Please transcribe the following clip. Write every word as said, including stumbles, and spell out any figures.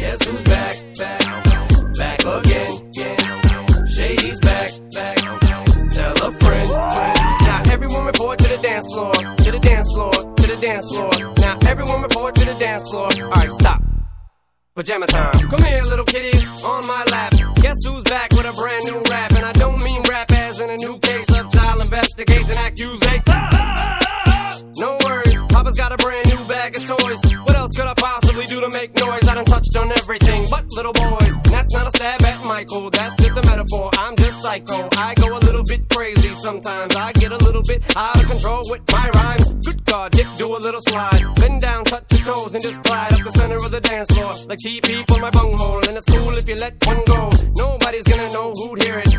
Guess who's back, back, back again, again. Shady's back, back. Tell a friend, friend. Now everyone report to the dance floor, to the dance floor, to the dance floor. Now everyone report to the dance floor. Alright, stop. Pajama time. Come here, little kitties, on my lap. Guess who's back with a brand new rap? And I don't mean rap as in a new case of child investigation accusation. No worries, Papa's got a brand new bag of toys. What else could I possibly do to make noise? I done touched on everything but little boys. And that's not a stab at Michael, that's just a metaphor. I'm just psycho, I go a little bit crazy sometimes. I get a little bit out of control with my rhymes. Good God, Dick, do a little slide. Bend down, touch your toes, and just glide up the center of the dance floor. Like T P for my bunghole, and it's cool if you let one go. Nobody's gonna know who'd hear it.